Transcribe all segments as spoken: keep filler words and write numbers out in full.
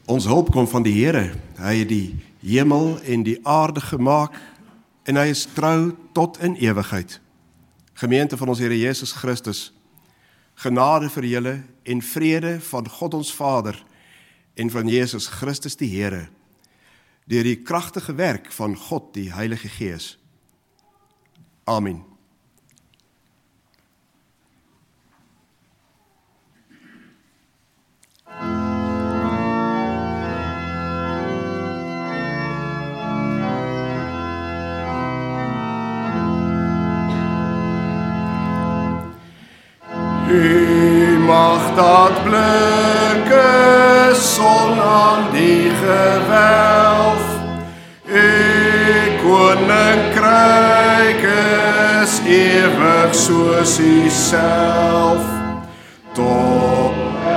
Ons hulp kom van die Here. Hy het die hemel en die aarde gemaak en hy is trou tot in ewigheid. Gemeente van ons Here Jesus Christus, genade vir julle en vrede van God ons Vader en van Jesus Christus die Here, deur die kragtige werk van God die Heilige Gees. Amen. U mag dat blinke son aan die gewelf, u koninkryk is ewig soos u self, tot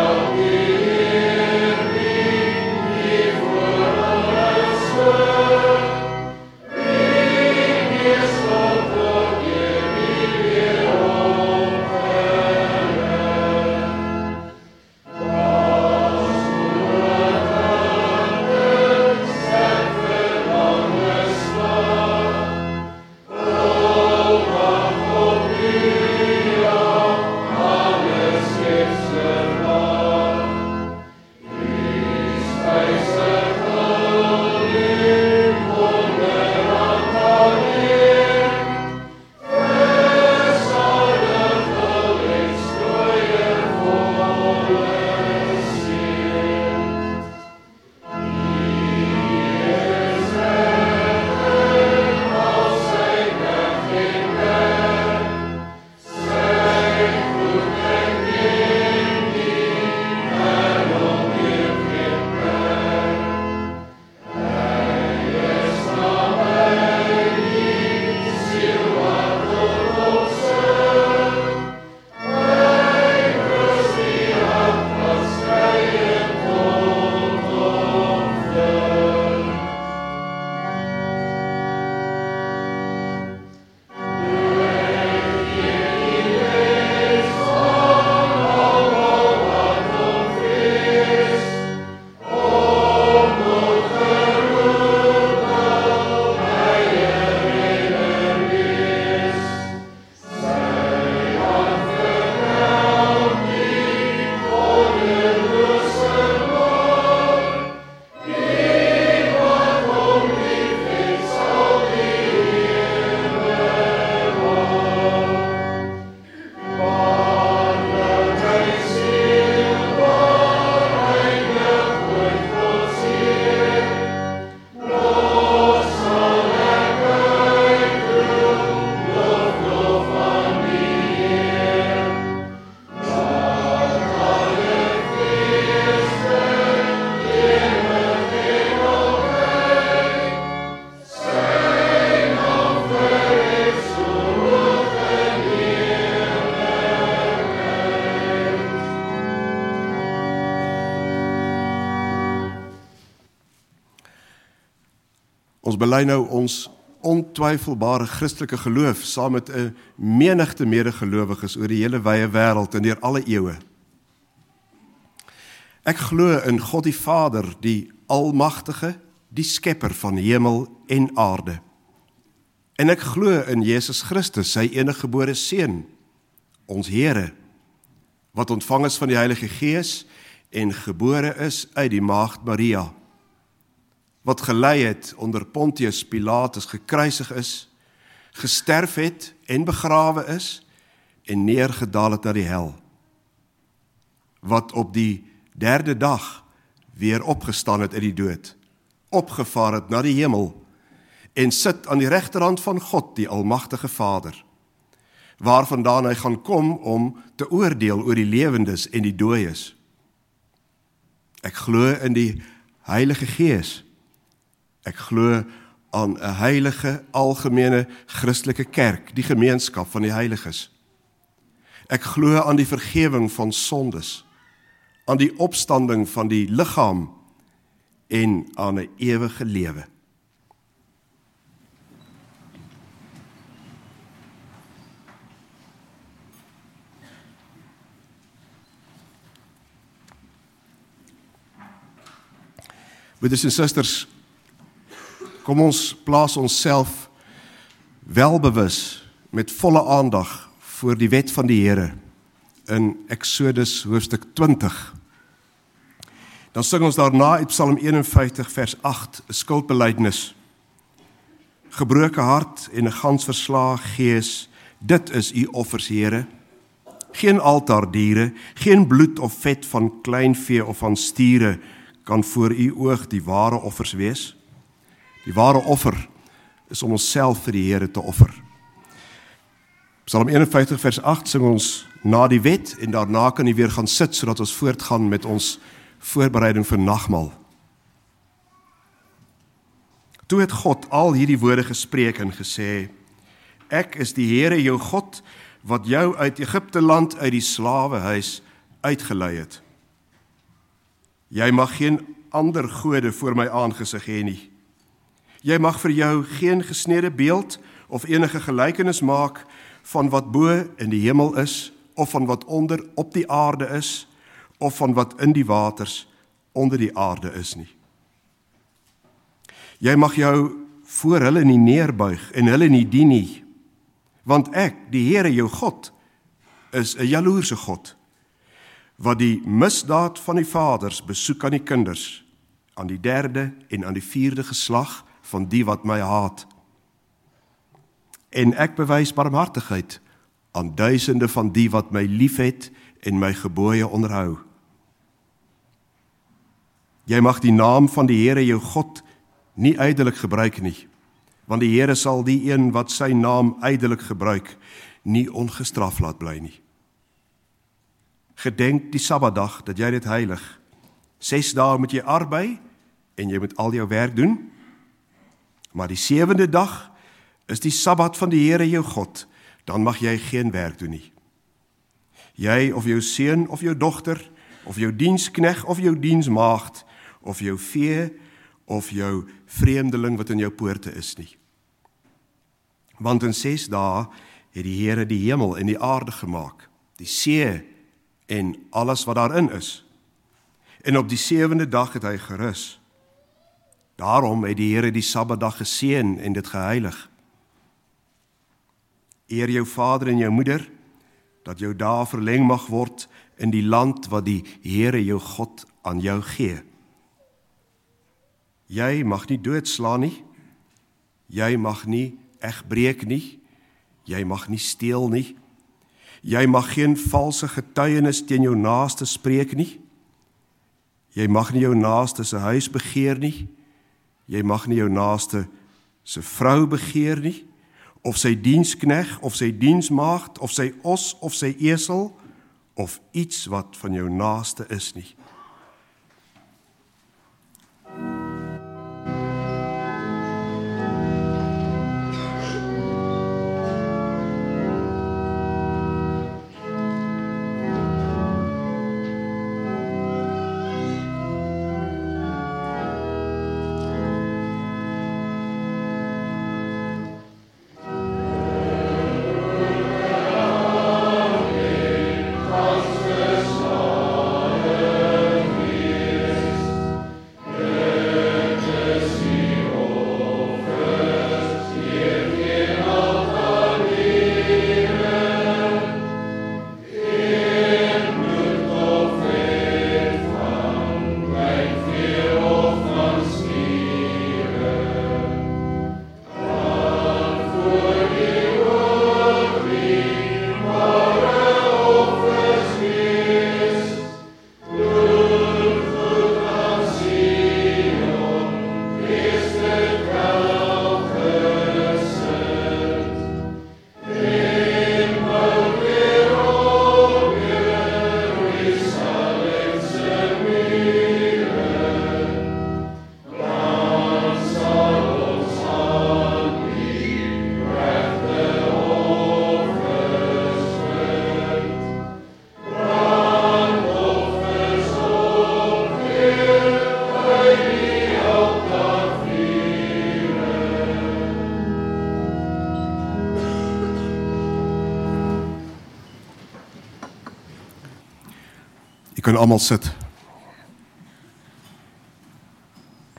Ons bely nou ons ontwyfelbare Christelike geloof saam met 'n menigte medegelowiges oor die hele wye wêreld en deur alle eeue. Ek glo in God die Vader, die Almagtige, die Skepper van hemel en aarde. En ek glo in Jesus Christus, sy eniggebore Seun, ons Here, wat ontvang is van die Heilige Gees en gebore is uit die Maagd Maria, wat gelei het onder Pontius Pilatus, gekruisig is, gesterf het en begrawe is, en neergedaal het na die hel, wat op die derde dag weer opgestaan het uit die dood, opgevaar het na die hemel, en sit aan die regterhand van God, die Almagtige Vader, waarvandaan hy gaan kom om te oordeel oor die lewendes en die dooies. Ek glo in die Heilige Gees. Ek glo aan 'n heilige, algemene Christelike kerk, die gemeenskap van die heiliges. Ek glo aan die vergewing van sondes, aan die opstanding van die liggaam en aan 'n ewige lewe. Broeders en susters, kom ons plaas onsself welbewus met volle aandag voor die wet van die Here in Exodus hoofstuk twintig. Dan sing ons daarna uit Psalm eenenvyftig vers agt, 'n skuldbelydenis. Gebroke hart en 'n gans verslae gees, dit is u offers, Here. Geen altaardiere, geen bloed of vet van kleinvee of van stiere kan voor u oog die ware offers wees. Die ware offer is om onsself vir die Here te offer. Psalm eenenvyftig vers agt sing ons na die wet en daarna kan jy weer gaan sit sodat ons voortgaan met ons voorbereiding vir nagmaal. Toe het God al hierdie woorde gespreek en gesê, ek is die Here jou God, wat jou uit Egipte land uit die slawehuis uitgelei het. Jy mag geen ander gode voor my aangesig hê nie. Jy mag vir jou geen gesnede beeld of enige gelykenis maak van wat bo in die hemel is, of van wat onder op die aarde is, of van wat in die waters onder die aarde is nie. Jy mag jou voor hulle nie neerbuig en hulle nie dien nie, want ek, die Here jou God, is 'n jaloerse God, wat die misdaad van die vaders besoek aan die kinders, aan die derde en aan die vierde geslag van die wat my haat. En ek bewys barmhartigheid aan duisende van die wat my liefhet en my gebooie onderhou. Jy mag die naam van die Here jou God nie ydelik gebruik nie, want die Here sal die een wat sy naam ydelik gebruik, nie ongestraf laat bly nie. Gedenk die Sabbatdag dat jy dit heilig. Ses dae moet jy arbei en jy moet al jou werk doen, maar die sewende dag is die Sabbat van die Here jou God, dan mag jy geen werk doen nie. Jy of jou seun of jou dogter, of jou dienskneg of jou diensmaagd, of jou vee, of jou vreemdeling wat in jou poorte is nie. Want in ses dae het die Here die hemel en die aarde gemaak, die see en alles wat daarin is. En op die sewende dag het hy gerus. Daarom het die Here die Sabbatdag geseën en dit geheilig. Eer jou vader en jou moeder, dat jou dae verleng mag word in die land wat die Here jou God aan jou gee. Jy mag nie doodslaan nie, jy mag nie egbreek nie, jy mag nie steel nie, jy mag geen valse getuienis teen jou naaste spreek nie, jy mag nie jou naaste se huis begeer nie, jy mag nie jou naaste se vrou begeer nie, of sy dienskneg, of sy diensmaagd, of sy os, of sy esel, of iets wat van jou naaste is nie. Jy kan almal sit.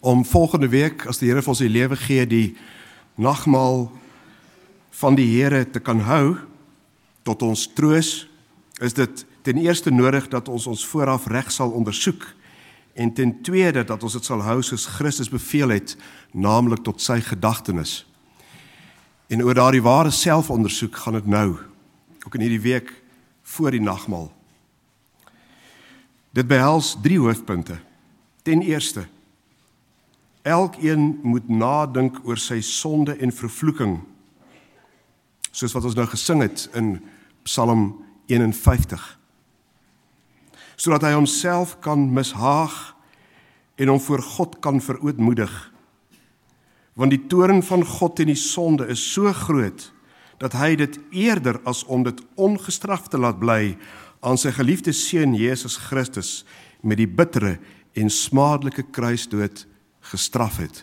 om volgende week, as die Here vir ons die lewe gee, die nagmaal van die Here te kan hou, tot ons troos, is dit ten eerste nodig dat ons ons vooraf reg sal ondersoek, en ten tweede dat ons dit sal hou soos Christus beveel het, naamlik tot sy gedagtenis. En oor daardie ware selfondersoek gaan dit nou, ook in hierdie week voor die nagmaal. Dit behels drie hoofpunte. Ten eerste, elkeen moet nadink oor sy sonde en vervloeking, soos wat ons nou gesing het in Psalm eenenvyftig, sodat hy homself kan mishaag en hom voor God kan verootmoedig. Want die toorn van God teen die sonde is so groot, dat hy dit eerder as om dit ongestraf te laat bly, aan sy geliefde seun Jesus Christus met die bittere en smaadlike kruisdood gestraf het.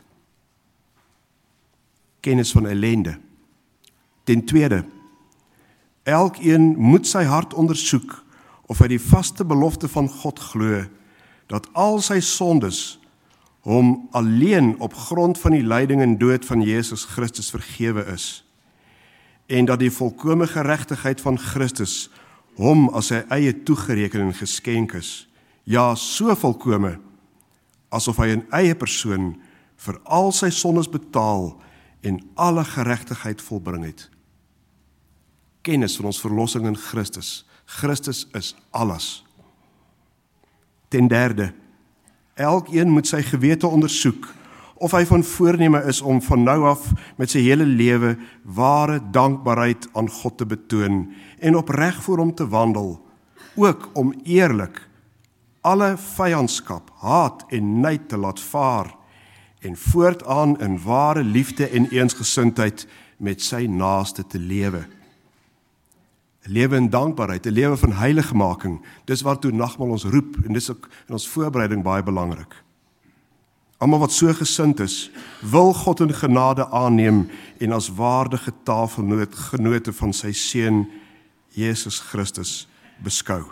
Kennis van ellende. Ten tweede, elkeen moet sy hart ondersoek of hy die vaste belofte van God glo, dat al sy sondes hom alleen op grond van die lyding en dood van Jesus Christus vergewe is, en dat die volkome geregtigheid van Christus hom as sy eie toegereken en geskenk is, ja, so volkome, asof hy in eie persoon vir al sy sondes betaal en alle geregtigheid volbring het. Kennis van ons verlossing in Christus. Christus is alles. Ten derde, elkeen moet sy gewete ondersoek, of hy van voorneme is om van nou af met sy hele lewe ware dankbaarheid aan God te betoon en opreg voor hom te wandel, ook om eerlik alle vyandskap, haat en nyd te laat vaar en voortaan in ware liefde en eensgesindheid met sy naaste te lewe. 'n Lewe in dankbaarheid, 'n lewe van heiligmaking, dis waartoe nagmaal ons roep, en dis ook in ons voorbereiding baie belangrik. Almal wat so gesind is, wil God in genade aanneem en as waardige tafelgenote van sy seun Jesus Christus beskou.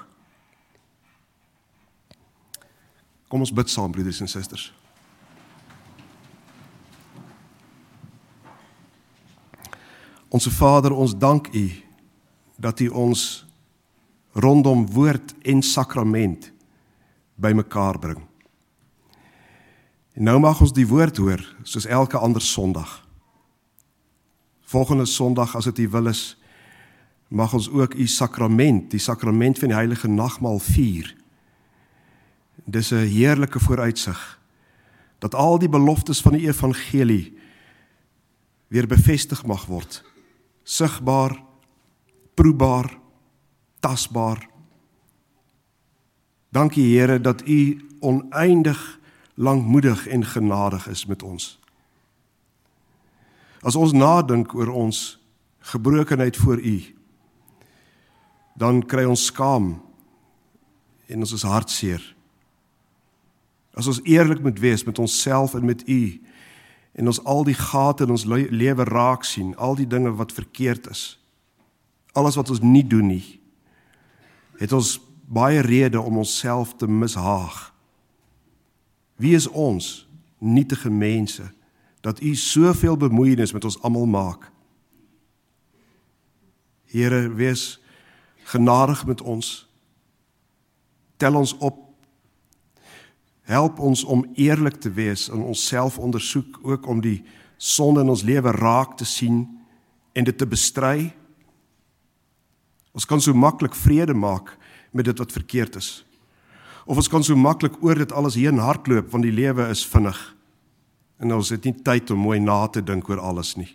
Kom ons bid saam, broeders en susters. Onse Vader, ons dank U dat U ons rondom woord en sakrament bymekaar bring. En nou mag ons die woord hoor, soos elke ander Sondag. Volgende Sondag, as dit U wil is, mag ons ook U sakrament, die sakrament van die heilige nagmaal vier. Dis 'n heerlike vooruitsig, dat al die beloftes van die evangelie weer bevestig mag word, sigbaar, proebaar, tasbaar. Dankie Here dat U oneindig langmoedig en genadig is met ons. As ons nadink oor ons gebrokenheid voor U, dan kry ons skaam en ons is hartseer. As ons eerlik moet wees met onsself en met U, en ons al die gate in ons lewe raak sien, al die dinge wat verkeerd is, alles wat ons nie doen nie, het ons baie rede om onsself te mishaag. Wie is ons, nietige mense, dat U soveel bemoeienis met ons almal maak? Here, wees genadig met ons, tel ons op, help ons om eerlik te wees en onsself ondersoek, ook om die sonde in ons lewe raak te sien en dit te bestry. Ons kan so maklik vrede maak met dit wat verkeerd is. Of ons kan so maklik oor dit alles heen hardloop, want die lewe is vinnig. En ons het nie tyd om mooi na te dink oor alles nie.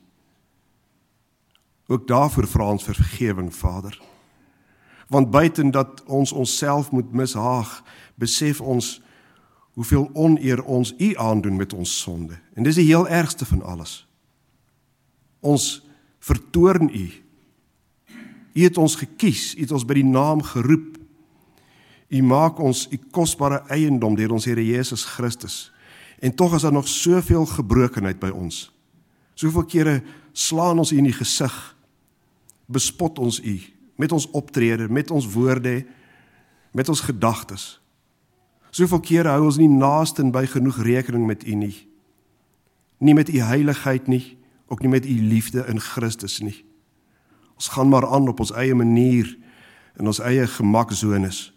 Ook daarvoor vra ons vir vergewing, Vader. Want buiten dat ons onsself moet mishaag, besef ons hoeveel oneer ons U aandoen met ons sonde. En dis die heel ergste van alles. Ons vertoorn U. U het ons gekies, U het ons by die naam geroep. U maak ons U kosbare eiendom deur ons Here Jesus Christus. En tog is daar nog soveel gebrokenheid by ons. Soveel kere slaan ons U in die gesig, bespot ons U met ons optrede, met ons woorde, met ons gedagtes. Soveel kere hou ons nie naasten by genoeg rekening met U nie. Nie met U heiligheid nie, ook nie met U liefde in Christus nie. Ons gaan maar aan op ons eie manier, in ons eie gemakzones.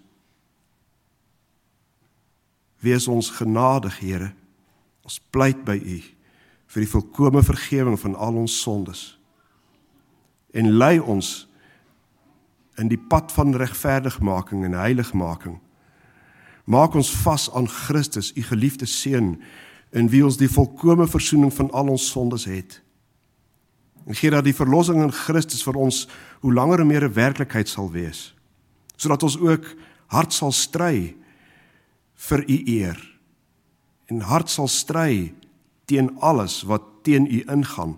Wees ons genadig, Here. Ons pleit by U vir die volkome vergewing van al ons sondes. En lei ons in die pad van regverdigmaking en heiligmaking. Maak ons vas aan Christus, U geliefde Seun, in wie ons die volkome versoening van al ons sondes het. En gee dat die verlossing in Christus vir ons hoe langer en meer 'n werklikheid sal wees, sodat ons ook hard sal stry vir U eer, en hard sal stry teen alles wat teen U ingaan.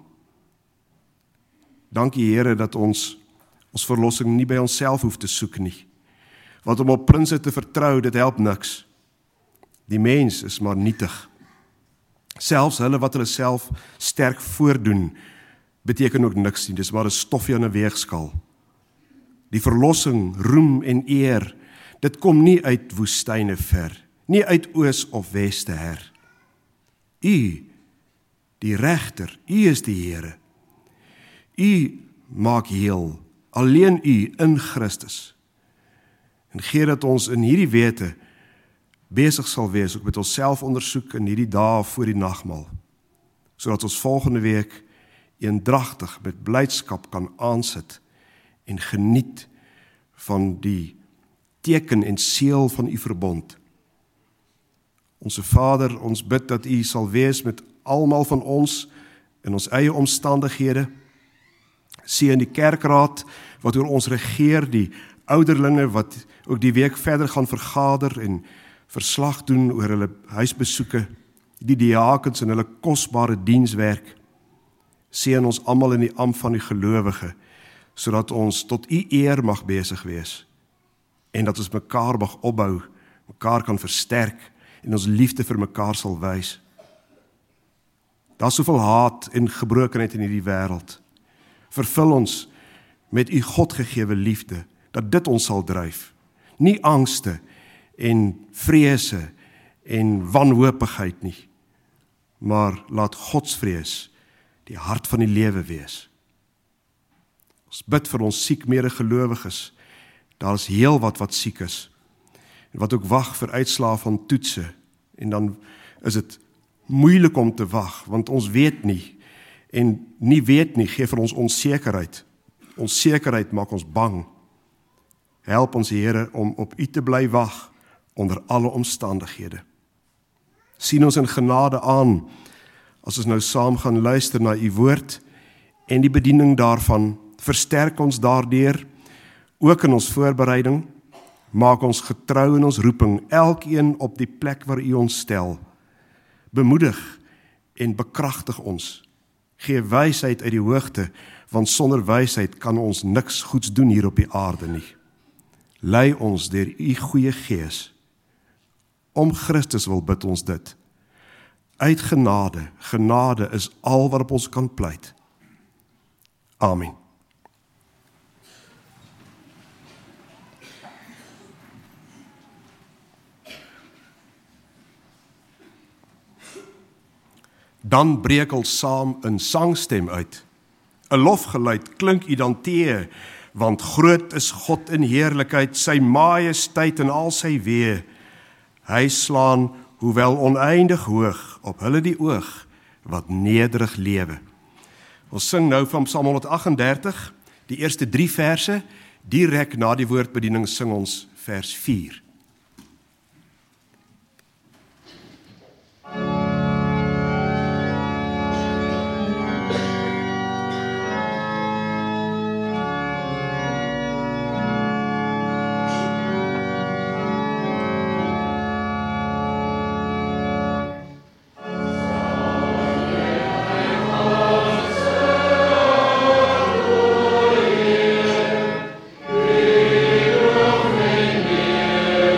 Dankie Here dat ons ons verlossing nie by onsself hoef te soek nie, want om op prinse te vertrou, dit help niks. Die mens is maar nietig. Selfs hulle wat hulle self sterk voordoen, beteken ook niks nie, dis maar 'n stofjie aan 'n weegskaal. Die verlossing, roem en eer, dit kom nie uit woestyne ver, nie uit oos of weste her. U, die regter, U is die Here. U maak heel, alleen U in Christus. En gee dat ons in hierdie wete besig sal wees, ook met ons selfondersoek in hierdie dae voor die nagmaal, sodat ons volgende week eendragtig met blydskap kan aansit en geniet van die teken en seël van U verbond. Onse Vader, ons bid dat U sal wees met almal van ons in ons eie omstandighede. Seën die kerkraad wat oor ons regeer, die ouderlinge wat ook die week verder gaan vergader en verslag doen oor hulle huisbesoeke, die diakens en hulle kosbare dienswerk. Seën ons almal in die ampt van die gelowige, sodat ons tot U eer mag besig wees en dat ons mekaar mag opbou, mekaar kan versterk en ons liefde vir mekaar sal wys. Daar's soveel haat en gebrokenheid in hierdie wêreld. Vervul ons met U Godgegewe liefde, dat dit ons sal dryf. Nie angste en vrese en wanhoopigheid nie, maar laat Godsvrees die hart van die lewe wees. Ons bid vir ons siek medegelowiges. Daar is heel wat wat siek is, en wat ook wag vir uitslae van toetse, en dan is dit moeilik om te wag, want ons weet nie, en nie weet nie, gee vir ons onsekerheid. Onsekerheid maak ons bang. Help ons Here om op U te bly wag, onder alle omstandighede. Sien ons in genade aan, as ons nou saam gaan luister na U woord, en die bediening daarvan, versterk ons daardeur, ook in ons voorbereiding, maak ons getrou in ons roeping, elkeen op die plek waar U ons stel. Bemoedig en bekragtig ons. Gee wysheid uit die hoogte, want sonder wysheid kan ons niks goeds doen hier op die aarde nie. Lei ons deur U goeie Gees. Om Christus wil bid ons dit. Uit genade, genade is al wat op ons kan pleit. Amen. Dan breek ons saam in sangstem uit. 'n Lofgeluid klink U dan teë, want groot is God in heerlikheid, sy majesteit en al sy weë. Hy slaan, hoewel oneindig hoog, op hulle die oog, wat nederig lewe. Ons sing nou van Psalm honderdagtendertig, die eerste drie verse, direk na die woordbediening sing ons vers vier. Yeah.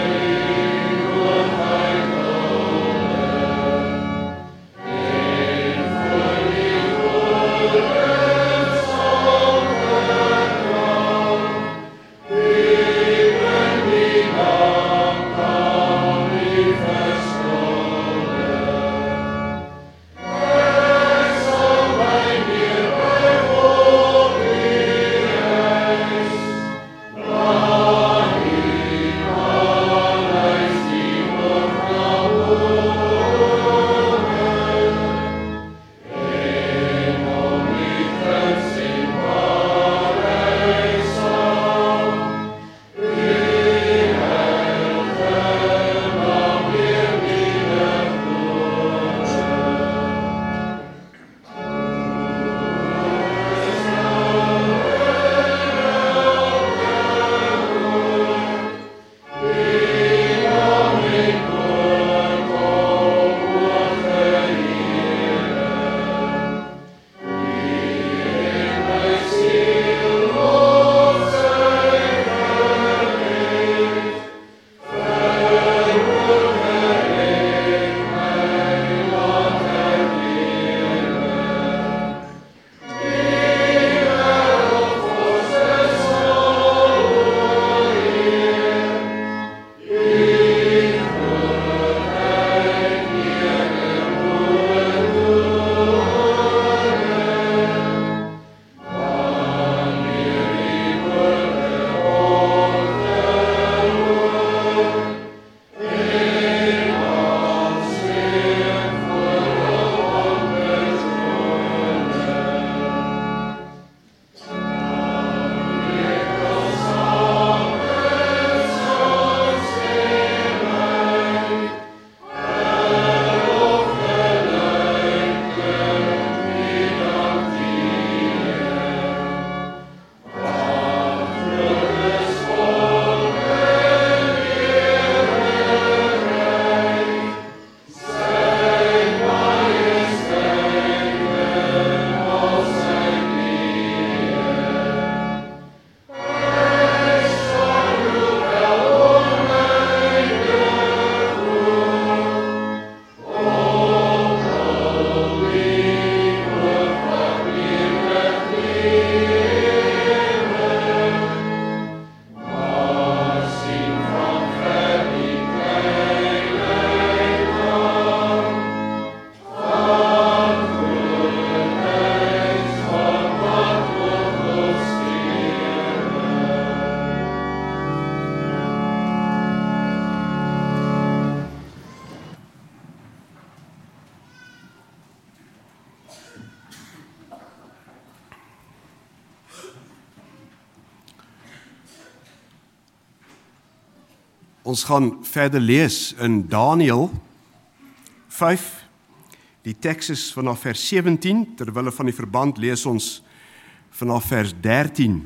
Ons gaan verder lees in Daniël vyf. Die teks is vanaf vers sewentien, terwille van die verband lees ons vanaf vers dertien.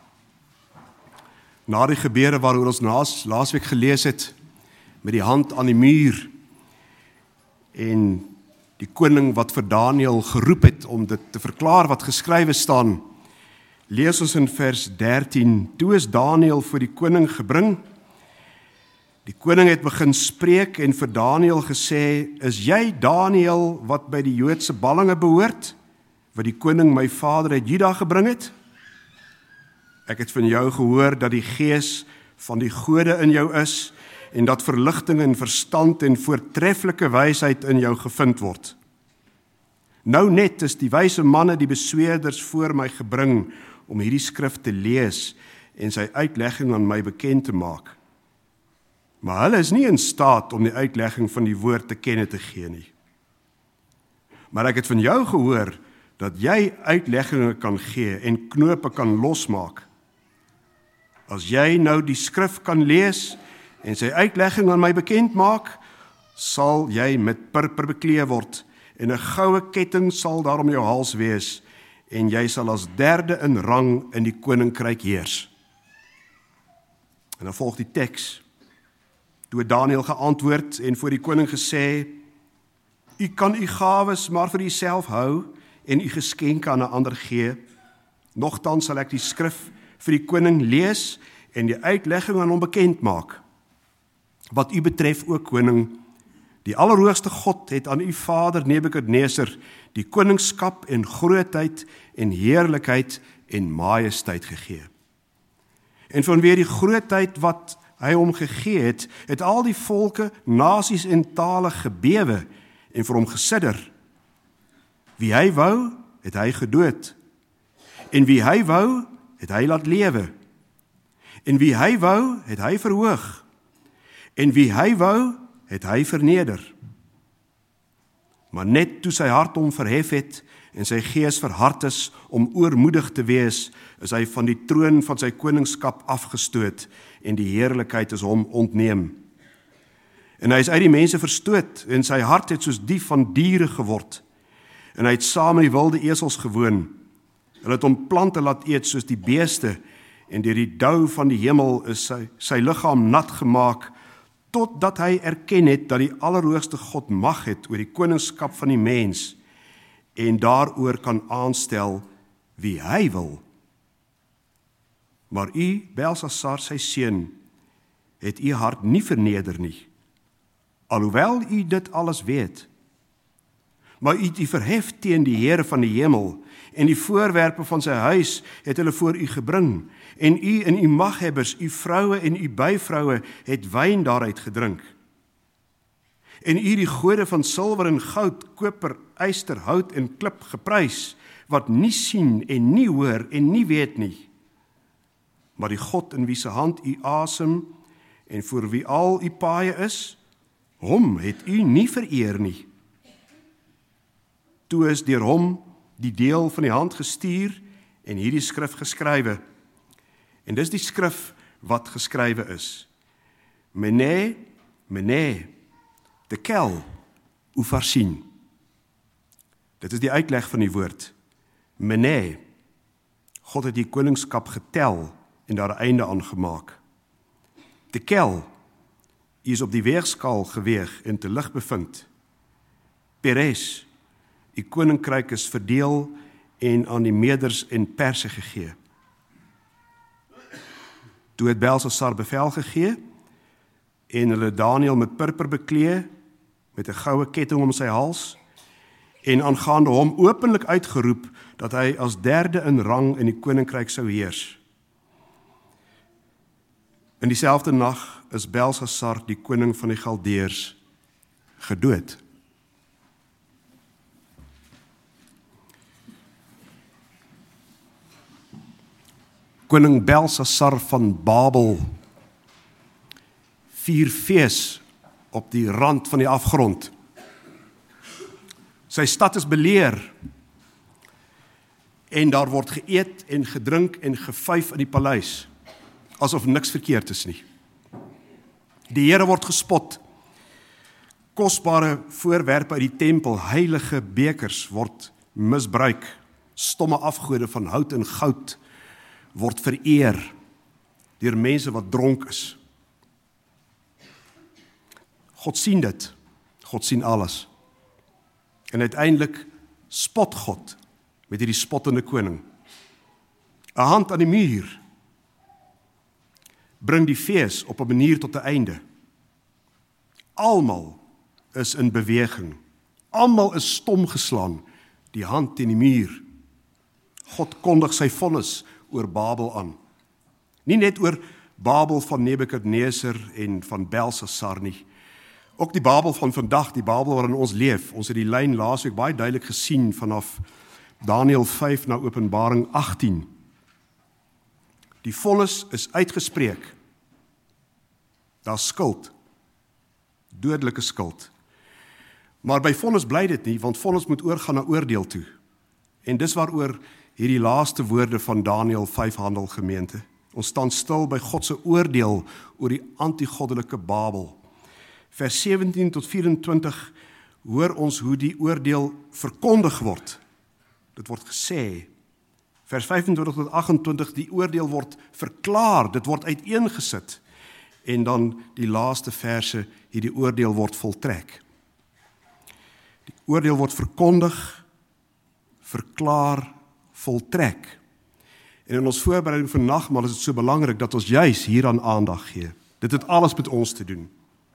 Na die gebeure waaroor ons laas, laasweek gelees het, met die hand aan die muur, en die koning wat vir Daniël geroep het om dit te verklaar wat geskrywe staan, lees ons in vers dertien, toe is Daniël voor die koning gebring. Die koning het begin spreek en vir Daniël gesê, is jy Daniël wat by die Joodse ballinge behoort, wat die koning my vader uit Juda gebring het? Ek het van jou gehoor dat die gees van die gode in jou is, en dat verligting en verstand en voortreffelike wysheid in jou gevind word. Nou net is die wyse manne, die besweerders, voor my gebring, om hierdie skrif te lees, en sy uitlegging aan my bekend te maak. Maar hulle is nie in staat om die uitlegging van die woord te kenne te gee nie. Maar ek het van jou gehoor, dat jy uitlegginge kan gee, en knope kan losmaak. As jy nou die skrif kan lees, en sy uitlegging aan my bekend maak, sal jy met purper beklee word, en 'n goue ketting sal daar om jou hals wees, en jy sal as derde in rang in die koninkryk heers. En dan volg die teks. Toe het Daniël geantwoord en voor die koning gesê, u kan u gawes maar vir uself hou, en u geskenke aan 'n ander gee. Nogtans sal ek die skrif vir die koning lees, en die uitlegging aan hom bekend maak. Wat u betref, o koning, die Allerhoogste God het aan u vader Nebukadneser die koningskap en grootheid en heerlikheid en majesteit gegee. En vanweer die grootheid wat hy hom gegee het, het al die volke, nasies en tale gebewe en vir hom gesidder. Wie hy wou, het hy gedood. En wie hy wou, het hy laat lewe. En wie hy wou, het hy verhoog. En wie hy wou, het hy verneder. Maar net toe sy hart hom verhef het, en sy gees verhard is om oormoedig te wees, is hy van die troon van sy koningskap afgestoot, en die heerlikheid is hom ontneem. En hy is uit die mense verstoot, en sy hart het soos die van diere geword, en hy het saam met die wilde esels gewoon. Hulle het hom plante laat eet soos die beeste, en deur die dou van die hemel is sy, sy liggaam nat gemaak, totdat hy erken het dat die Allerhoogste God mag het oor die koningskap van die mens, en daaroor kan aanstel wie hy wil. Maar u, Belsasar, sy seun, het u hart nie verneder nie, alhoewel u dit alles weet. Maar u het u verhef teen die Here van die hemel, en die voorwerpe van sy huis het hulle voor u gebring, en u en u maghebbers, u vroue en u byvroue, het wyn daaruit gedrink. En u die gode van silwer en goud, koper, yster, hout en klip geprys, wat nie sien en nie hoor en nie weet nie. Maar die God in wie se hand u asem, en voor wie al u paaie is, hom het u nie vereer nie. Toe is deur hom die deel van die hand gestuur en hierdie skrif geskrywe. En dis die skrif wat geskrywe is. Mene, mene, tekel, ufarsin. Dit is die uitleg van die woord. Mene, God het die koningskap getel en daar 'n einde aan gemaak. Tekel, hy is op die weegskaal geweeg en te lig bevind. Peres, die koninkryk is verdeel en aan die Meders en Perse gegee. Toe het Belsasar bevel gegee, en hulle Daniël met purper beklee, met 'n goue ketting om sy hals, en aangaande hom openlik uitgeroep, dat hy as derde in rang in die koninkryk sou heers. In dieselfde nag is Belsasar, die koning van die Galdeërs, gedood. Koning Belsasar van Babel vier fees op die rand van die afgrond. Sy stad is beleer en daar word geëet en gedrink en gevyf in die paleis, asof niks verkeerd is nie. Die Here word gespot. Kosbare voorwerpe uit die tempel, heilige bekers word misbruik. Stomme afgode van hout en goud word vereer deur mense wat dronk is. God sien dit. God sien alles. En uiteindelik spot God met hierdie spottende koning. 'n Hand aan die muur bring die fees op 'n manier tot 'n einde. Almal is in beweging. Almal is stom geslaan, die hand teen die muur. God kondig sy vonnis oor Babel aan. Nie net oor Babel van Nebukadneser en van Belsasar nie. Ook die Babel van vandag, die Babel waarin ons leef. Ons het die lyn laasweek baie duidelik gesien vanaf Daniël vyf na Openbaring agttien. Die vonnis is uitgespreek. Daar's skuld. Dodelike skuld. Maar by vonnis bly dit nie, want vonnis moet oorgaan na oordeel toe. En dis waaroor hierdie laaste woorde van Daniël vyf handel, gemeente. Ons staan stil by God se oordeel oor die antigoddelike Babel. Vers sewentien tot vyf-en-twintig hoor ons hoe die oordeel verkondig word. Dit word gesê. Vers vyf-en-twintig tot agt-en-twintig, die oordeel word verklaar, dit word uiteengesit. En dan die laaste verse, hierdie oordeel word voltrek. Die oordeel word verkondig, verklaar, voltrek. En in ons voorbereiding vir nagmaal is dit so belangrik dat ons juis hieraan aandag gee. Dit het alles met ons te doen.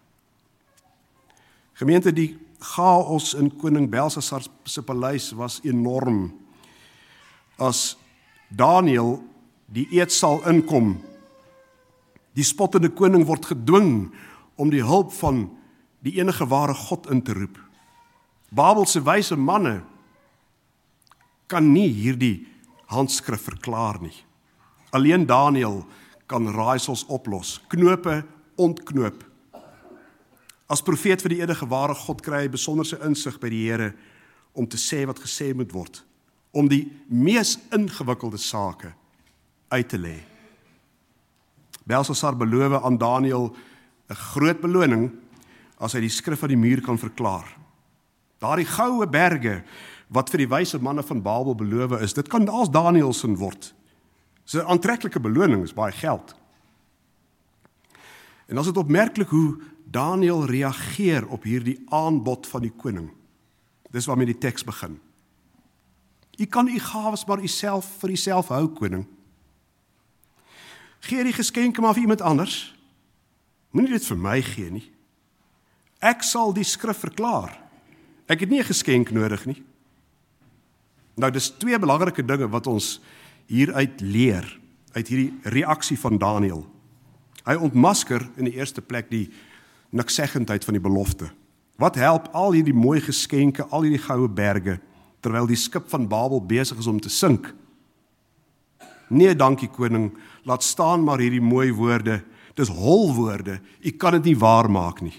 Gemeente, die chaos in koning Belsasar se paleis was enorm. As Daniël die eetsaal inkom, die spottende koning word gedwing om die hulp van die enige ware God in te roep. Babelse wyse manne kan nie hierdie handskrif verklaar nie. Alleen Daniël kan raaisels oplos, knope ontknoop. As profeet vir die enige ware God kry hy besonderse insig by die Here om te sê wat gesê moet word, om die mees ingewikkelde sake uit te lê. Belsasar beloof aan Daniël 'n groot beloning as hy die skrif van die muur kan verklaar. Daardie goue berge wat vir die wyse manne van Babel beloof is, dit kan als Daniël se word. Dis 'n aantreklike beloning, is baie geld. En as dit opmerklik hoe Daniël reageer op hierdie aanbod van die koning. Dis waarmee die teks begin. U kan u gawes maar u self vir uself hou, koning. Gee die geskenke maar vir iemand anders. Moenie dit vir my gee nie. Ek sal die skrif verklaar. Ek het nie 'n geskenk nodig nie. Nou, dis twee belangrike dinge wat ons hieruit leer, uit hierdie reaksie van Daniël. Hy ontmasker in die eerste plek die nikseggendheid van die belofte. Wat help al hierdie mooi geskenke, al hierdie goue berge, terwyl die skip van Babel besig is om te sink? Nee, dankie koning, laat staan maar hierdie mooi woorde, dis hol woorde, u kan dit nie waar maak nie.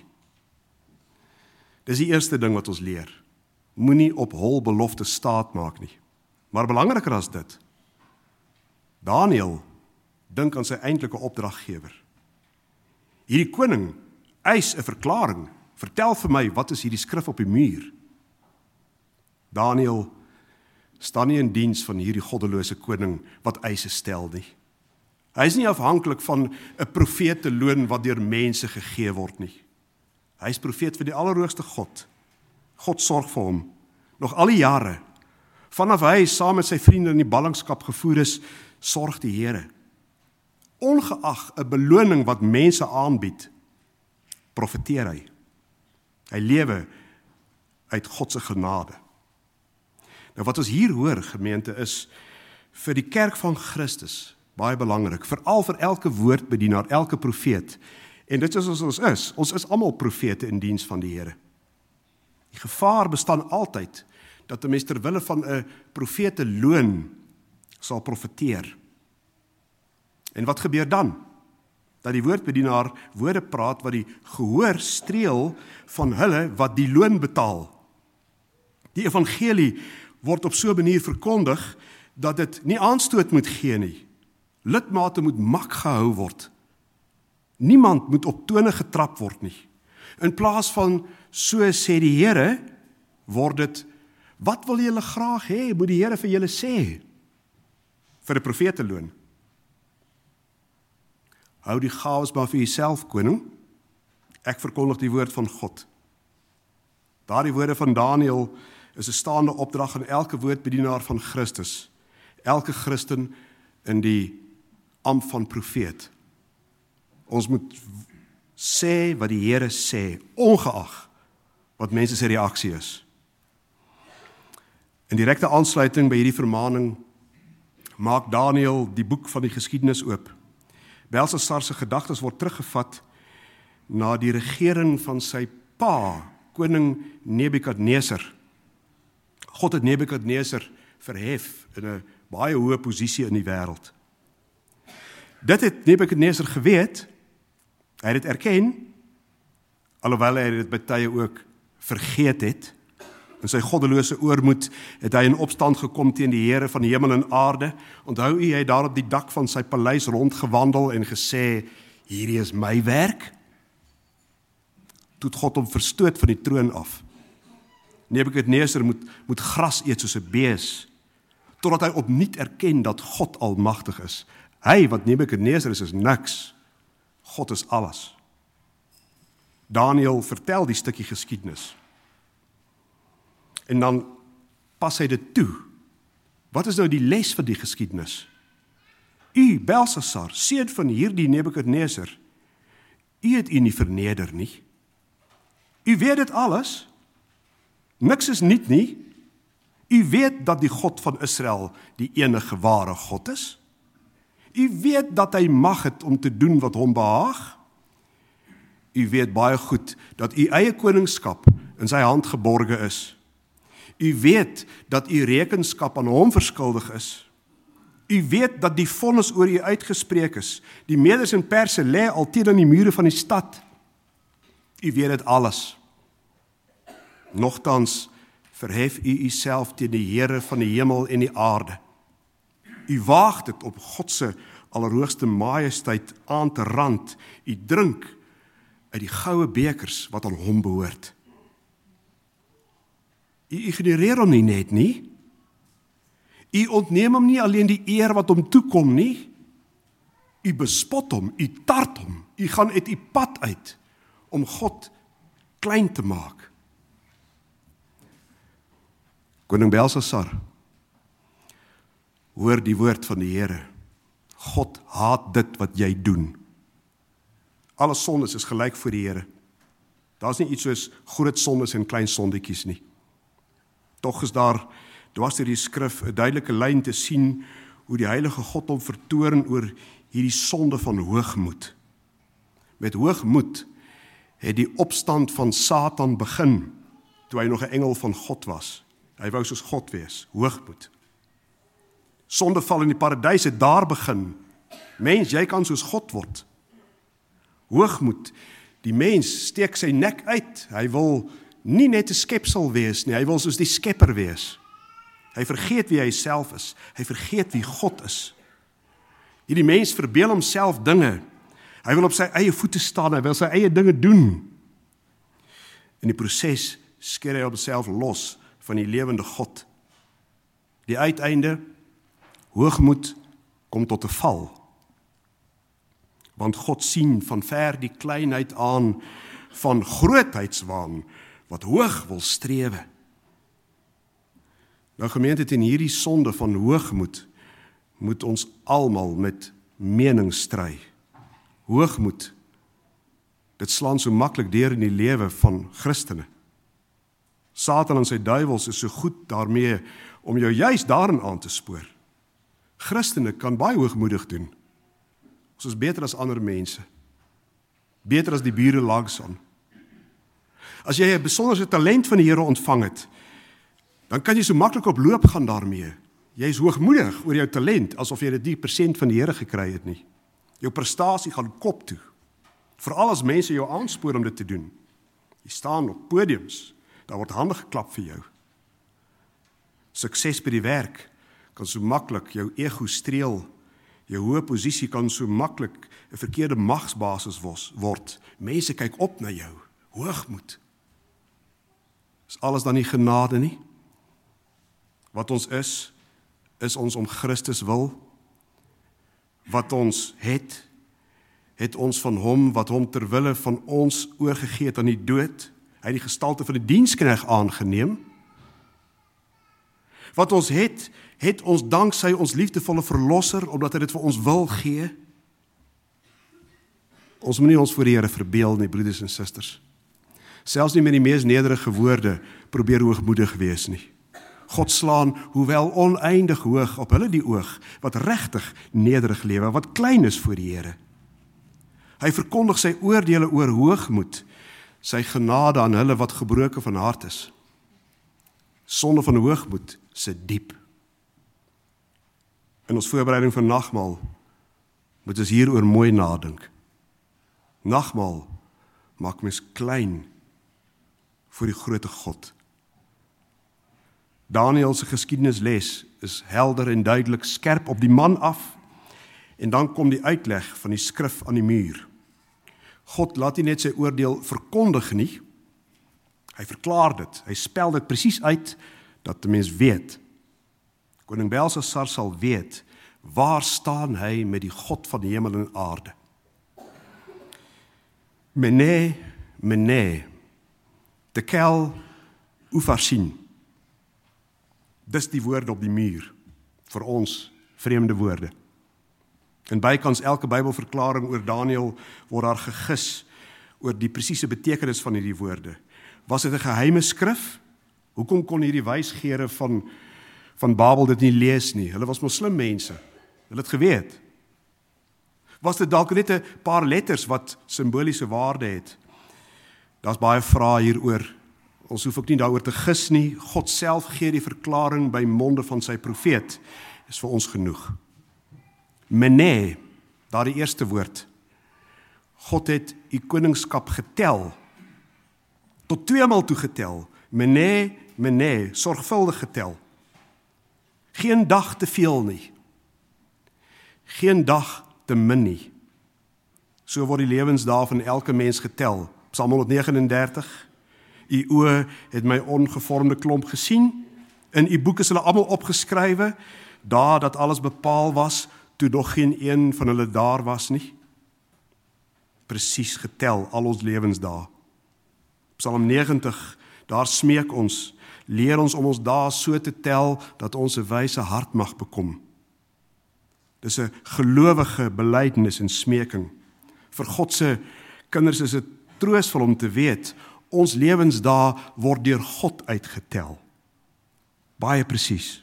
Dis die eerste ding wat ons leer. Moenie op hol belofte staat maak nie. Maar belangriker as dit, Daniël dink aan sy eintlike opdraggewer. Hierdie koning eis 'n verklaring. Vertel vir my, wat is hierdie skrif op die muur? Daniël staan nie in diens van hierdie goddelose koning wat eise stel nie. Hy is nie afhanklik van 'n profete loon wat deur mense gegee word nie. Hy is profeet vir die Allerhoogste God. God sorg vir hom, nog al die jare. Vanaf hy saam met sy vriende in die ballingskap gevoer is, sorg die Here. Ongeag 'n beloning wat mense aanbied, profeteer hy. Hy lewe uit God se genade. Nou wat ons hier hoor, gemeente, is vir die kerk van Christus baie belangrik, veral vir elke woordbedienaar, elke profeet. En dit is as ons is, ons is almal profete in diens van die Here. Die gevaar bestaan altyd dat 'n mens ter wille van 'n profete loon sal profeteer. En wat gebeur dan? Dat die woordbedienaar woorde praat wat die gehoor streel van hulle wat die loon betaal. Die evangelie word op so 'n manier verkondig dat dit nie aanstoot moet gee nie. Lidmate moet mak gehou word. Niemand moet op tone getrap word nie. In plaas van so sê die Here, word dit, wat wil julle graag hê, moet die Here vir julle sê, vir 'n profeteloon. Hou die gawes maar vir jouself, koning. Ek verkondig die woord van God. Daardie woorde van Daniël is 'n staande opdrag aan elke woordbedienaar van Christus, elke Christen in die ampt van profeet. Ons moet sê wat die Here sê, ongeag wat mense se reaksie is. In direkte aansluiting by hierdie vermaning maak Daniël die boek van die geskiedenis oop. Belsasar se gedagtes word teruggevat na die regering van sy pa, koning Nebukadneser. God het Nebukadneser verhef in 'n baie hoë posisie in die wêreld. Dit het Nebukadneser geweet, hy het dit erken, alhoewel hy dit by tye ook vergeet het. In sy goddelose oormoed het hy in opstand gekom teen die Here van die hemel en aarde. Onthou u, hy het daar op die dak van sy paleis rondgewandel en gesê, hierdie is my werk. Toe het God hom verstoot van die troon af. Nebukadneser moet, moet gras eet soos 'n bees, totdat hy opnuut erken dat God almagtig is. Hy wat Nebukadneser is, is niks. God is alles. Daniël vertel die stukkie geskiedenis. En dan pas hy dit toe. Wat is nou die les van die geskiedenis? U, Belsasar, seun van hierdie Nebukadneser, u het u nie verneder nie. U weet dit alles. Niks is nuut nie. U weet dat die God van Israel die enige ware God is. U weet dat hy mag het om te doen wat hom behaag. U weet baie goed dat u eie koningskap in sy hand geborge is. U weet dat u rekenskap aan hom verskuldig is. U weet dat die vonnis oor u uitgespreek is. Die Meders en Perse lê al teen aan die mure van die stad. U weet dit alles. Nogtans verhef u uself teen die Here van die hemel en die aarde. U waag dit op God se allerhoogste majesteit aan te rand. U drink uit die goue bekers wat aan hom behoort. U ignoreer hom nie net nie. U ontneem hom nie alleen die eer wat hom toekom nie. U bespot hom, u tart hom. U gaan uit u pad uit om God klein te maak. Koning Belsasar, hoor die woord van die Here. God haat dit wat jy doen. Alle sondes is gelyk voor die Here. Daar is nie iets soos groot sondes en klein sondetjies nie. Tog is daar dwars deur die skrif 'n duidelike lyn te sien hoe die heilige God hom vertoorn oor hierdie sonde van hoogmoed. Met hoogmoed het die opstand van Satan begin toe hy nog 'n engel van God was. Hy wou soos God wees, hoogmoed. Sondeval in die paradys het daar begin. Mens, jy kan soos God word. Hoogmoed, die mens steek sy nek uit. Hy wil nie net 'n skepsel wees nie, hy wil soos die skepper wees. Hy vergeet wie hy self is. Hy vergeet wie God is. Hierdie mens verbeel homself dinge. Hy wil op sy eie voete staan, hy wil sy eie dinge doen. In die proses skeer hy homself los van die lewende God. Die uiteinde, hoogmoed, kom tot 'n val. Want God sien van ver die kleinheid aan van grootheidswaan wat hoog wil strewe. Nou gemeente, in hierdie sonde van hoogmoed moet ons almal met mening stry. Hoogmoed, dit slaan so maklik deur in die lewe van Christene. Satan en sy duiwels is so goed daarmee om jou juis daarin aan te spoor. Christene kan baie hoogmoedig doen. Ons is beter as ander mense. Beter as die bure langs aan. As jy 'n besonderse talent van die Here ontvang het, dan kan jy so maklik op loop gaan daarmee. Jy is hoogmoedig oor jou talent, asof jy dit die persent van die Here gekry het nie. Jou prestasie gaan kop toe. Veral as mense jou aanspoor om dit te doen. Jy staan op podiums, daar word hande geklap vir jou. Sukses by die werk kan so maklik jou ego streel Jou hoë posisie kan so maklik 'n verkeerde magsbasis word. Mense kyk op na jou, hoogmoed. Is alles dan nie genade nie? Wat ons is, is ons om Christus wil. Wat ons het, het ons van hom, wat hom ter wille van ons oorgegee het aan die dood. Hy het die gestalte van die diensknegt aangeneem. Wat ons het, het ons danksy ons liefdevolle verlosser, omdat hy dit vir ons wil gee. Ons moet nie ons voor die Here verbeel nie, broeders en susters. Selfs nie met die mees nederige woorde probeer hoogmoedig wees nie. God slaan, hoewel oneindig hoog, op hulle die oog, wat regtig nederig lewe, wat klein is voor die Here. Hy verkondig sy oordeele oor hoogmoed, sy genade aan hulle wat gebroken van hart is. Sonde van hoogmoed sit diep. In ons voorbereiding van nagmaal moet ons hieroor mooi nadink. Nagmaal maak mens klein voor die groote God. Daniël se geskiedenisles is helder en duidelik, skerp op die man af, en dan kom die uitleg van die skrif aan die muur. God laat nie net sy oordeel verkondig nie, hy verklaar dit, hy spel dit presies uit, dat die mens weet. Koning Belsasar sal weet, waar staan hy met die God van die hemel en aarde. Mene, mene, tekel ufarsin. Dis die woorde op die muur, vir ons vreemde woorde. En bykans elke Bybelverklaring oor Daniël word daar gegis oor die presiese betekenis van hierdie woorde. Was dit 'n geheime skrif? Hoekom kon hierdie wysgeere van, van Babel dit nie lees nie? Hulle was moslim mense, hulle het geweet. Was dit dalk net 'n paar letters wat simboliese waarde het? Daar's baie vrae hieroor. Ons hoef ook nie daaroor te gis nie. God self gee die verklaring by monde van sy profeet. Is vir ons genoeg. Mene, daar die eerste woord. God het u koningskap getel. Tot tweemaal toe getel. Mene, mene, sorgvuldig getel. Geen dag te veel nie. Geen dag te min nie. So word die lewensdae van elke mens getel. Psalm honderdnegenendertig. U oë het my ongevormde klomp gesien. In u boek is hulle almal opgeskrywe, daar dat alles bepaal was, toe nog geen een van hulle daar was nie. Presies getel, al ons lewensdae. Psalm negentig, daar smeek ons, leer ons om ons dae so te tel, dat ons 'n wyse hart mag bekom. Dis 'n gelowige belydenis en smeking. Vir God se kinders is dit troosvol om te weet, ons lewensdae word deur God uitgetel. Baie presies.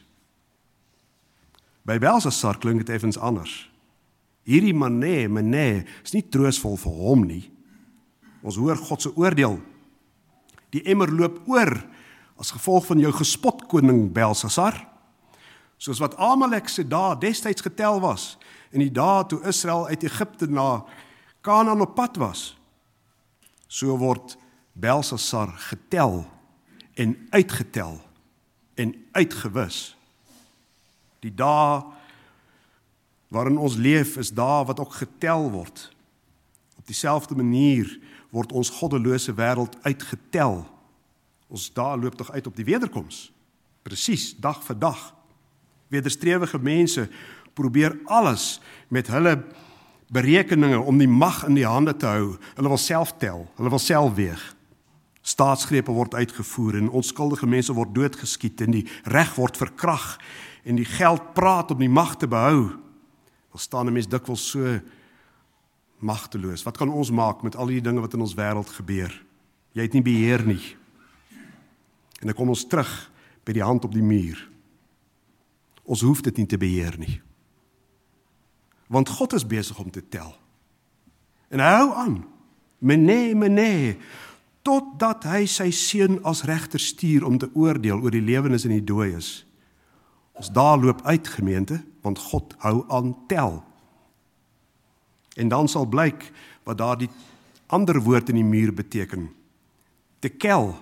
By Belsasar klink dit effens anders. Hierdie mene, mene, is nie troosvol vir hom nie. Ons hoor God se oordeel. Die emmer loop oor as gevolg van jou gespot koning Belsasar. Soos wat Amalek se dae destyds getel was, in die dae toe Israel uit Egipte na Kanaan op pad was. So word Belsasar getel en uitgetel en uitgewis. Die dae waarin ons leef is dae wat ook getel word. Op dieselfde manier word ons goddelose wêreld uitgetel. Ons dae loop tog uit op die wederkoms. Presies, dag vir dag. Wederstrewige mense probeer alles met hulle berekeninge om die mag in die hande te hou. Hulle wil self tel, hulle wil self weeg. Staatsgrepe word uitgevoer en onskuldige mense word doodgeskiet en die reg word verkrag en die geld praat om die mag te behou. Dan staan 'n mens dikwels so magteloos. Wat kan ons maak met al die dinge wat in ons wêreld gebeur? Jy het nie beheer nie. En dan kom ons terug by die hand op die muur. Ons hoef dit nie te beheer nie. Want God is besig om te tel. En hy hou aan. Mene, mene, totdat hy sy seun as regter stuur om te oordeel oor die lewendes en die dooies. Ons daar loop uit, gemeente, want God hou aan tel. En dan sal blyk wat daar die ander woord in die muur beteken. Tekel.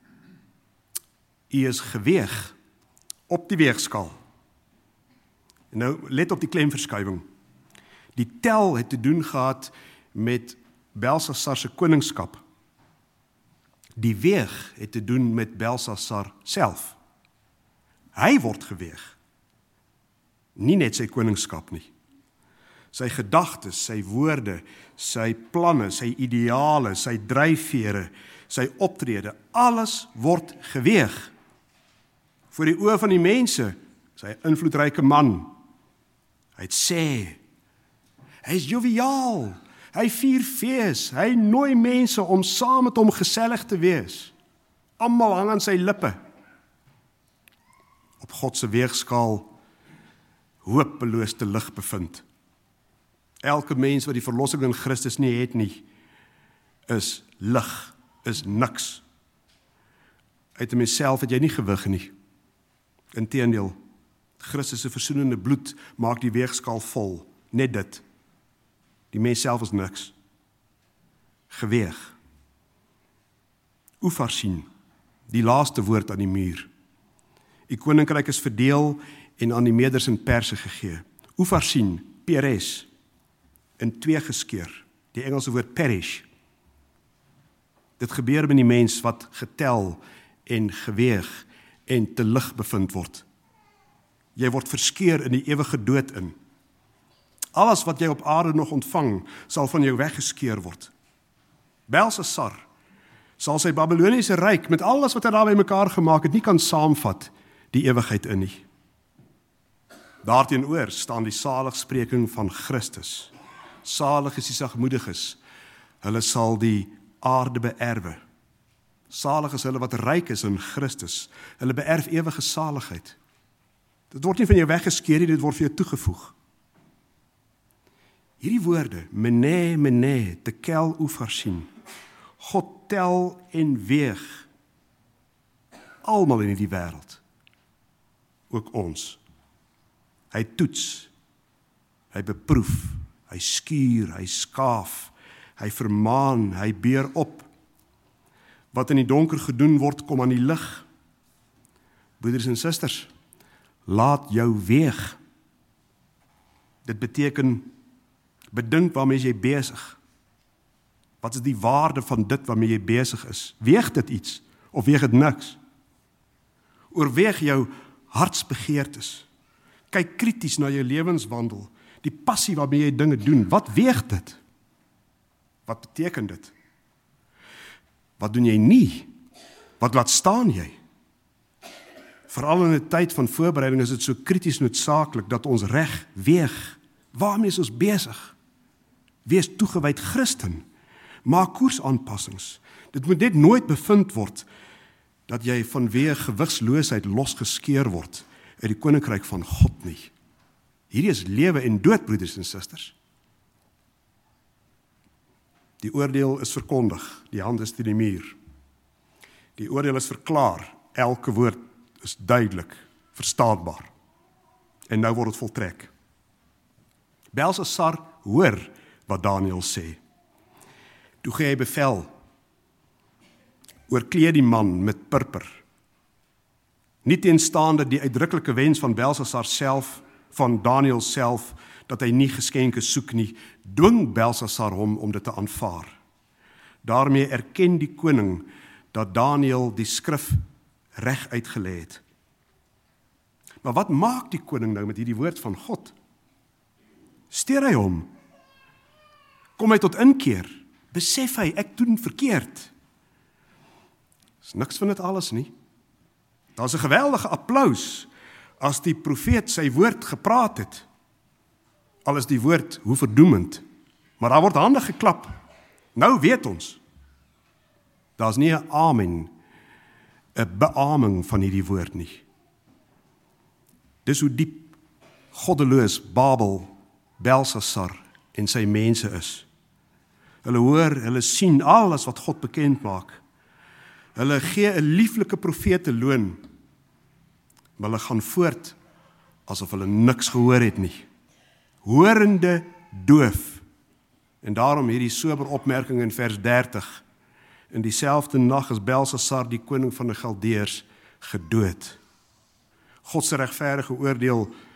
U is geweeg op die weegskaal. En nou, let op die klemverskuiving. Die tel het te doen gehad met Belsasar se koningskap. Die weeg het te doen met Belsasar self. Hy word geweeg. Nie net sy koningskap nie. Sy gedagtes, sy woorde, sy planne, sy ideale, sy dryfvere, sy optrede, alles word geweeg. Voor die oë van die mense, sy 'n invloedryke man. Hy het sê, hy is joviaal, hy vier fees, hy nooi mense om saam met hom gesellig te wees. Almal hang aan sy lippe. Op God se weegskaal hopeloos te lig bevind. Elke mens wat die verlossing in Christus nie het nie, is lig, is niks. Uit homself het jy nie gewig nie. Inteendeel, Christus se versoenende bloed maak die weegskaal vol, net dit. Die mens self is niks. Geweeg. Ufarsien, die laaste woord aan die muur. Die koninkryk is verdeel en aan die Meders en Perse gegee. Ufarsien, peres, in twee geskeur. Die Engelse woord perish. Dit gebeur met die mens wat getel en geweeg en te lig bevind word. Jy word verskeur in die ewige dood in. Alles wat jy op aarde nog ontvang, sal van jou weggeskeur word. Belsasar sal sy Babyloniese ryk met alles wat hy daar by mekaar gemaak het, nie kan saamvat die ewigheid in nie. Daarteenoor staan die saligspreking van Christus. Salig is die sagmoediges, hulle sal die aarde beerwe. Salig is hulle wat ryk is in Christus, hulle beerf ewige saligheid. Dit word nie van jou weggeskeur nie, dit word vir jou toegevoeg. Hierdie woorde, mene, mene, tekel ufarsien, God tel en weeg, almal in die wêreld, ook ons. Hy toets, hy beproef, hy skuur, hy skaaf, hy vermaan, hy beer op. Wat in die donker gedoen word, kom aan die lig. Broeders en susters, laat jou weeg. Dit beteken, bedink waarmee jy besig. Wat is die waarde van dit waarmee jy besig is? Weeg dit iets, of weeg dit niks? Oorweeg jou hartsbegeertes. Kyk krities na jou lewenswandel, die passie waarmee jy dinge doen. Wat weeg dit? Wat beteken dit? Wat doen jy nie? Wat laat staan jy? Veral in 'n tyd van voorbereiding is dit so krities noodsaaklik dat ons reg weeg. Waarmee is ons besig? Wees toegewyd Christen. Maak koersaanpassings. Dit moet net nooit bevind word dat jy vanweë gewigsloosheid losgeskeur word uit die koninkryk van God nie. Hierdie is lewe en dood, broeders en susters. Die oordeel is verkondig, die hand is teen die muur. Die oordeel is verklaar, elke woord is duidelik, verstaanbaar. En nou word dit voltrek. Belsasar hoor wat Daniël sê. Toe gee hy bevel, oorkleed die man met purper. Nie teenstaande die uitdruklike wens van Belsasar self, van Daniël self, dat hy nie geskenke soek nie, dwing Belsasar hom om dit te aanvaar. Daarmee erken die koning dat Daniël die skrif reg uitgelê het. Maar wat maak die koning nou met hierdie woord van God? Steur hy hom? Kom hy tot inkeer? Besef hy, ek doen verkeerd? Is niks van dit alles nie. Daar is 'n geweldige applous as die profeet sy woord gepraat het. Al is die woord hoe verdoemend, maar daar word hande geklap. Nou weet ons. Daar's nie 'n amen, 'n beaming van hierdie woord nie. Dis hoe diep goddeloos Babel, Belsasar en sy mense is. Hulle hoor, hulle sien alles wat God bekend maak. Hulle gee 'n lieflike profete loon, maar hulle gaan voort asof hulle niks gehoor het nie. Horende doof. En daarom hierdie sober opmerking in vers dertig. In dieselfde nag is Belsasar, die koning van die Galdeërs, gedood. God se regverdige oordeel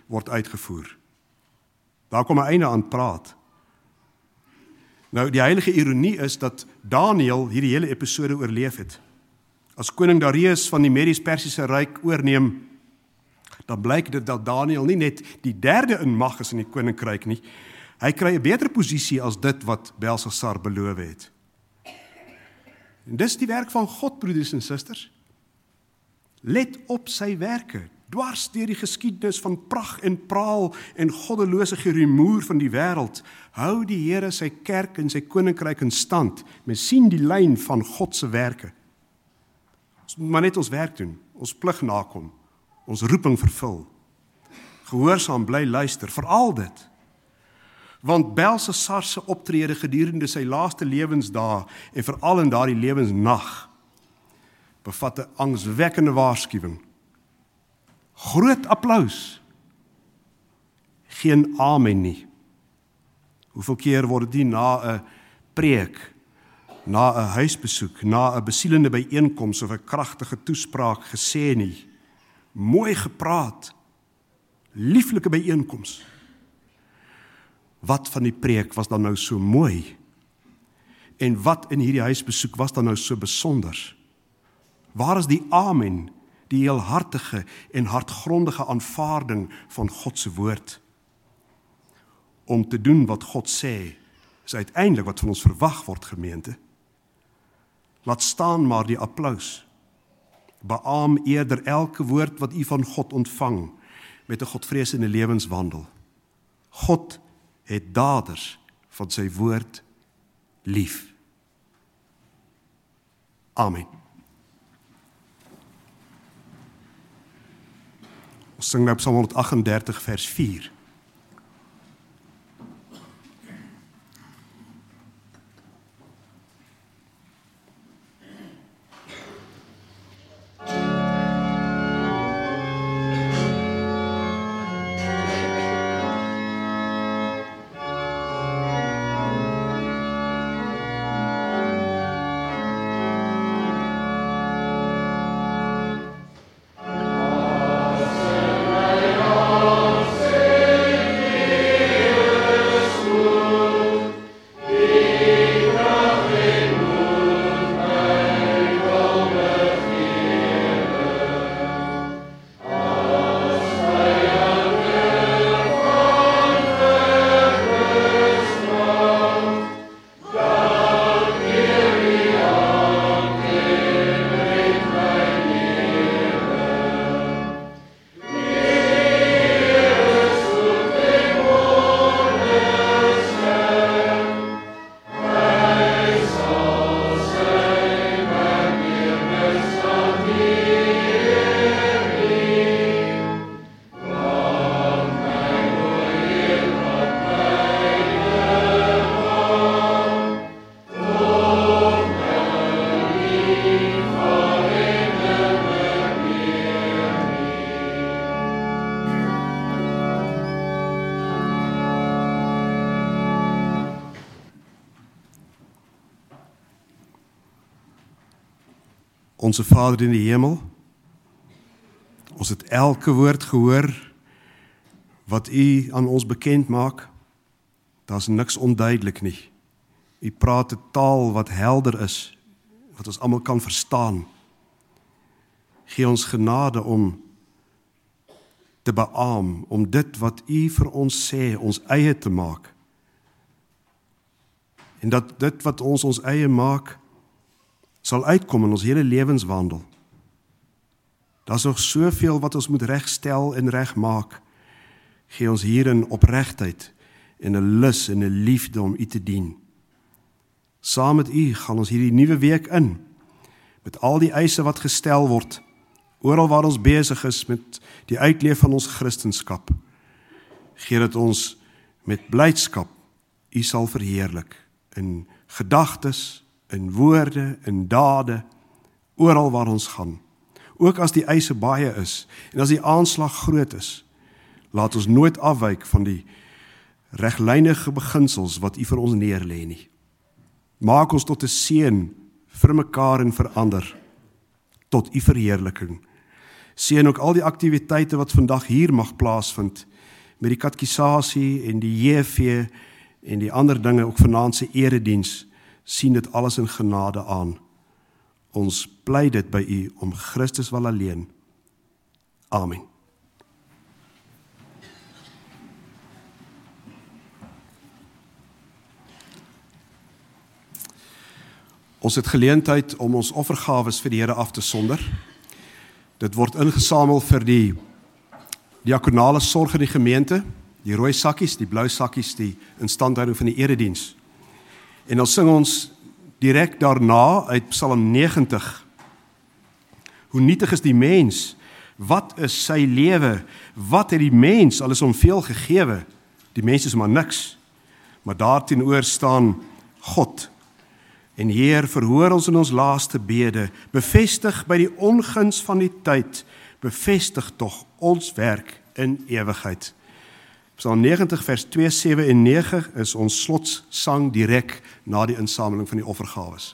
word uitgevoer. Daar kom 'n einde aan praat. Nou, die heilige ironie is dat Daniël hierdie hele episode oorleef het. As koning Darius van die Medies-Persiese ryk oorneem, dan blyk dit dat Daniël nie net die derde in mag is in die koninkryk nie, hy kry 'n beter posisie as dit wat Belsasar beloof het. En dis die werk van God, broeders en susters. Let op sy werke, dwars deur die geskiedenis van pragt en praal en goddelose gerumoer van die wêreld, hou die Here sy kerk en sy koninkryk in stand. Mens sien die lyn van God se werke. Ons moet maar net ons werk doen, ons plig nakom, ons roeping vervul. Gehoorsaam bly luister, veral dit. Want Belsasar se optrede gedurende sy laaste lewensdae en veral in daardie lewensnag bevat 'n angswekkende waarskuwing. Groot applous. Geen amen nie. Hoeveel keer word dit na 'n preek, na 'n huisbesoek, na 'n besielende byeenkoms of 'n kragtige toespraak gesê nie. Mooi gepraat. Lieflike byeenkoms. Wat van die preek was dan nou so mooi? En wat in hierdie huisbesoek was dan nou so besonder? Waar is die amen, die heelhartige en hartgrondige aanvaarding van God se woord? Om te doen wat God sê, is uiteindelik wat van ons verwag word, gemeente. Laat staan maar die applous. Beaam eerder elke woord wat u van God ontvang, met 'n godvreesende lewenswandel. God het daders van sy woord lief. Amen. Ons sing nou Psalm honderdagtendertig vers vier. Onse Vader in die hemel, ons het elke woord gehoor wat u aan ons bekend maak. Daar's niks onduidelik nie. U praat 'n taal wat helder is, wat ons almal kan verstaan. Gee ons genade om te beaam, om dit wat u vir ons sê, ons eie te maak. En dat dit wat ons ons eie maak, sal uitkom in ons hele lewenswandel. Daar's nog soveel wat ons moet regstel en regmaak. Gee ons hierin opregtheid en 'n lus en 'n liefde om u te dien. Saam met u gaan ons hierdie nuwe week in, met al die eise wat gestel word, oral waar ons besig is met die uitleef van ons Christenskap. Gee dat ons met blydskap u sal verheerlik, in gedagtes, in woorde, in dade, oral waar ons gaan. Ook as die eise baie is, en as die aanslag groot is, laat ons nooit afwyk van die reglynige beginsels wat u vir ons neerlê nie. Maak ons tot 'n seën vir mekaar en vir ander, tot u verheerliking. Seën ook al die aktiwiteite wat vandag hier mag plaasvind, met die katkisasie en die J V en die ander dinge, ook vanaand se erediens, sien dit alles in genade aan. Ons pleit dit by U om Christus wil alleen. Amen. Ons het geleentheid om ons offergawes vir die Here af te sonder. Dit word ingesamel vir die diakonale sorg in die gemeente, die rooi sakkies, die blou sakkies, die instandhouding van die erediens. En dan sing ons direk daarna uit Psalm negentig. Hoe nietig is die mens? Wat is sy lewe? Wat het die mens alles om veel gegewe? Die mens is maar niks. Maar daarteenoor staan God. En Heer, verhoor ons in ons laaste bede, bevestig by die onguns van die tyd, bevestig tog ons werk in ewigheid. Psalm negentig vers twee, sewe en nege is ons slotsang direk na die insameling van die offergawes.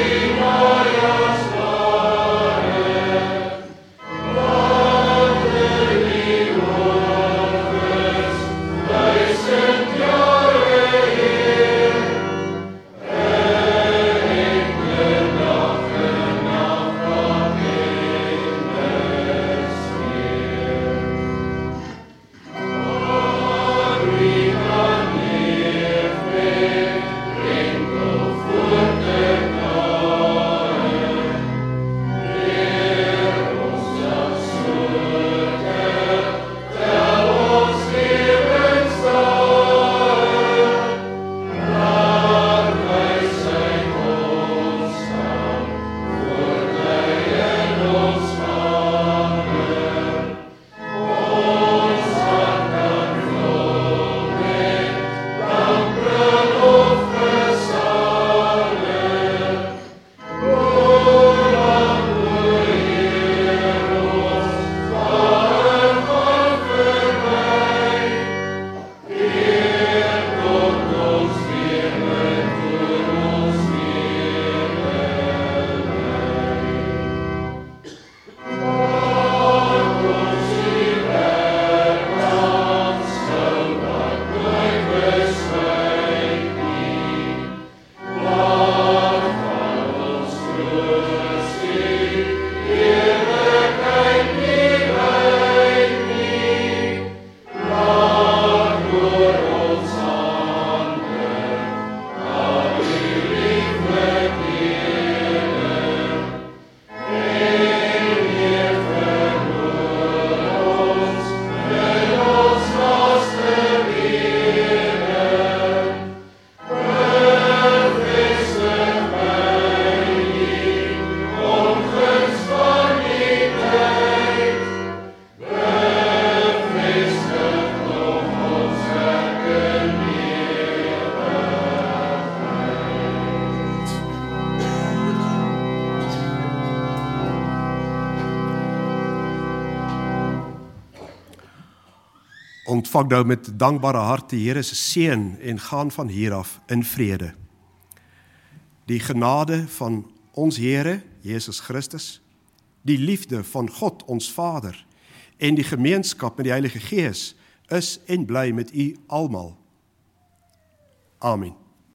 Ontvang nou met dankbare hart die Here se seën en gaan van hier af in vrede. Die genade van ons Here, Jesus Christus, die liefde van God ons Vader en die gemeenskap met die Heilige Gees is en bly met u almal. Amen.